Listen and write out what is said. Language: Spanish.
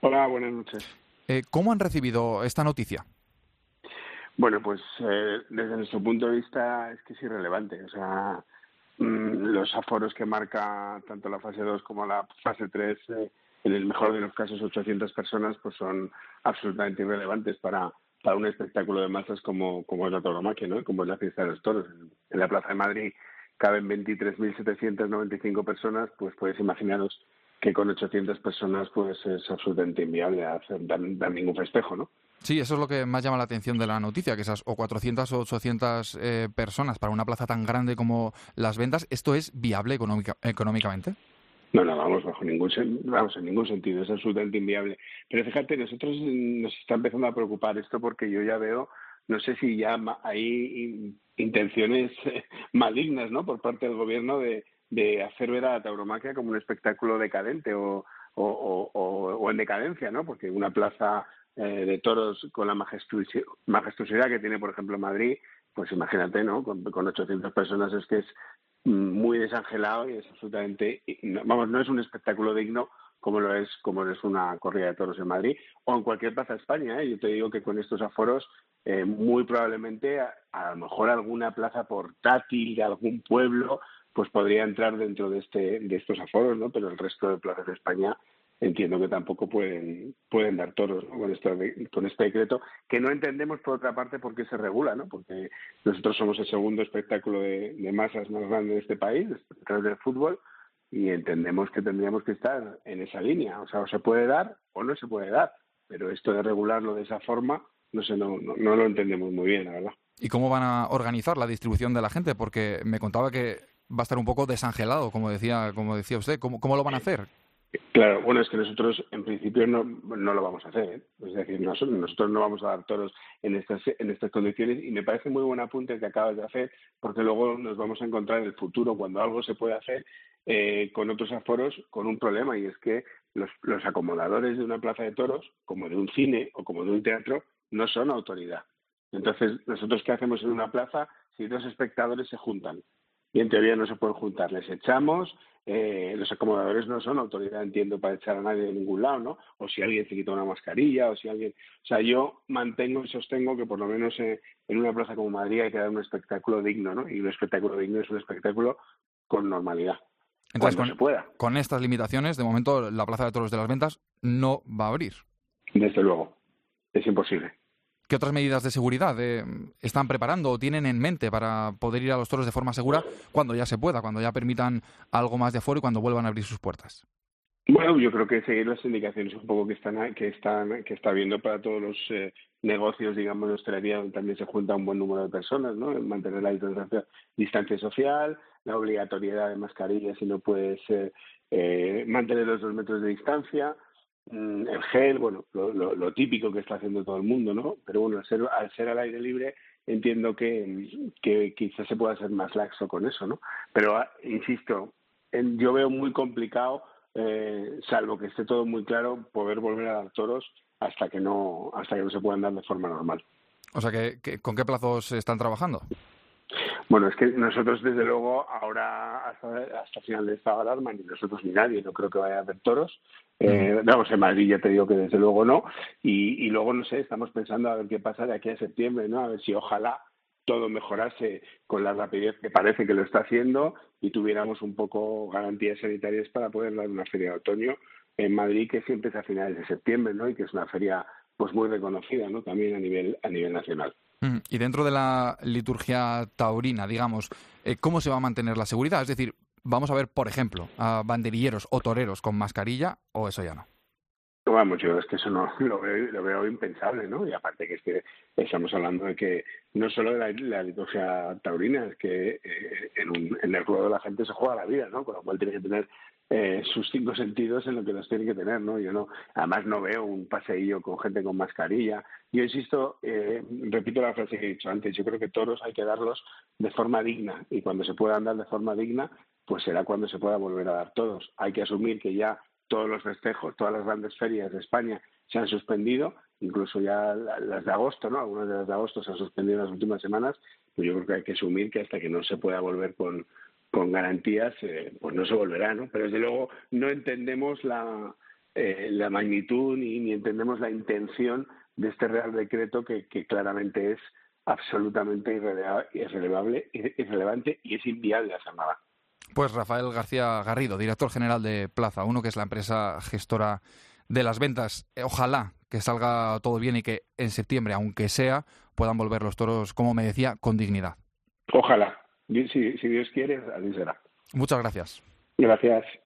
Hola, buenas noches. ¿Cómo han recibido esta noticia? Bueno, pues desde nuestro punto de vista es que es irrelevante. O sea, los aforos que marca tanto la fase 2 como la fase 3, en el mejor de los casos 800 personas, pues son absolutamente irrelevantes para un espectáculo de masas como es la tauromaquia, ¿no? Como es la fiesta de los toros. En la Plaza de Madrid caben 23.795 personas, pues podéis imaginaros que con 800 personas pues es absolutamente inviable dar ningún festejo, ¿no? Sí, eso es lo que más llama la atención de la noticia, que esas o 400 o 800 personas para una plaza tan grande como Las Ventas, ¿esto es viable económicamente? No, no, vamos, vamos, en ningún sentido, es absolutamente inviable. Pero fíjate, nosotros nos está empezando a preocupar esto porque yo ya veo, no sé si ya hay intenciones malignas, ¿no? Por parte del gobierno de hacer ver a la tauromaquia como un espectáculo decadente o en decadencia, ¿no? Porque una plaza de toros con la majestuosidad que tiene, por ejemplo, Madrid, pues imagínate, ¿no? Con 800 personas es que es muy desangelado y es absolutamente, vamos, no es un espectáculo digno como es una corrida de toros en Madrid o en cualquier plaza de España. Yo te digo que con estos aforos muy probablemente a lo mejor alguna plaza portátil de algún pueblo pues podría entrar dentro de estos aforos, ¿no? Pero el resto de plazas de España entiendo que tampoco pueden dar toros, ¿no? Con este decreto, que no entendemos por otra parte por qué se regula, ¿no? Porque nosotros somos el segundo espectáculo de masas más grande de este país, detrás del fútbol, y entendemos que tendríamos que estar en esa línea. O sea, o se puede dar o no se puede dar, pero esto de regularlo de esa forma, no sé, no lo entendemos muy bien, la verdad. ¿Y cómo van a organizar la distribución de la gente? Porque me contaba que va a estar un poco desangelado, como decía usted. ¿Cómo lo van a hacer? Claro, bueno, es que nosotros en principio no lo vamos a hacer, ¿eh? Es decir, nosotros no vamos a dar toros en estas condiciones y me parece muy buen apunte que acabas de hacer porque luego nos vamos a encontrar en el futuro cuando algo se puede hacer con otros aforos con un problema y es que los acomodadores de una plaza de toros, como de un cine o como de un teatro, no son autoridad. Entonces, nosotros qué hacemos en una plaza si dos espectadores se juntan y en teoría no se pueden juntar, les echamos. Los acomodadores no son autoridad, entiendo, para echar a nadie de ningún lado, ¿no? O si alguien se quita una mascarilla, o si alguien... O sea, yo mantengo y sostengo que por lo menos en una plaza como Madrid hay que dar un espectáculo digno, ¿no? Y un espectáculo digno es un espectáculo con normalidad, Entonces, cuando se pueda, con estas limitaciones, de momento la Plaza de Toros de las Ventas no va a abrir. desde luego. Es imposible. ¿Qué otras medidas de seguridad están preparando o tienen en mente para poder ir a los toros de forma segura cuando ya se pueda, cuando ya permitan algo más de aforo y cuando vuelvan a abrir sus puertas? Bueno, yo creo que seguir las indicaciones un poco que está habiendo para todos los negocios, digamos, de hostelería, donde también se junta un buen número de personas, ¿no? El mantener la distancia social, la obligatoriedad de mascarillas si no puedes mantener los 2 metros de distancia, el gel, bueno, lo típico que está haciendo todo el mundo, ¿no? Pero bueno, al ser al aire libre, entiendo que quizás se pueda ser más laxo con eso, ¿no? Pero insisto, yo veo muy complicado salvo que esté todo muy claro, poder volver a dar toros hasta que no se puedan dar de forma normal. O sea, ¿con qué plazos están trabajando? Bueno, es que nosotros desde luego ahora hasta final de esta alarma ni nosotros ni nadie no creo que vaya a haber toros. Ujú. Vamos, en Madrid ya te digo que desde luego no. Y luego, no sé, estamos pensando a ver qué pasa de aquí a septiembre, ¿no? A ver si ojalá todo mejorase con la rapidez que parece que lo está haciendo y tuviéramos un poco garantías sanitarias para poder dar una feria de otoño en Madrid que siempre es a finales de septiembre, ¿no? Y que es una feria pues muy reconocida, ¿no? También a nivel nacional. Y dentro de la liturgia taurina, digamos, ¿cómo se va a mantener la seguridad? Es decir, vamos a ver, por ejemplo, a banderilleros o toreros con mascarilla o eso ya no. Vamos, yo es que eso no lo veo impensable, ¿no? Y aparte que es que estamos hablando de que no solo de la liturgia taurina, es que en el ruedo la gente se juega la vida, ¿no? Con lo cual tiene que tener sus 5 sentidos en lo que los tiene que tener, ¿no? Yo no, además no veo un paseillo con gente con mascarilla. Yo insisto, repito la frase que he dicho antes, yo creo que toros hay que darlos de forma digna y cuando se puedan dar de forma digna, pues será cuando se pueda volver a dar todos. Hay que asumir que ya todos los festejos, todas las grandes ferias de España se han suspendido, incluso ya las de agosto, ¿no? Algunas de las de agosto se han suspendido en las últimas semanas, pues yo creo que hay que asumir que hasta que no se pueda volver con garantías, pues no se volverá, ¿no? Pero desde luego no entendemos la magnitud ni entendemos la intención de este Real Decreto que claramente es absolutamente irrelevante y es inviable hacer nada. Pues Rafael García Garrido, director general de Plaza 1, que es la empresa gestora de las ventas. Ojalá que salga todo bien y que en septiembre, aunque sea, puedan volver los toros, como me decía, con dignidad. Ojalá. Si Dios quiere, así será. Muchas gracias. Gracias.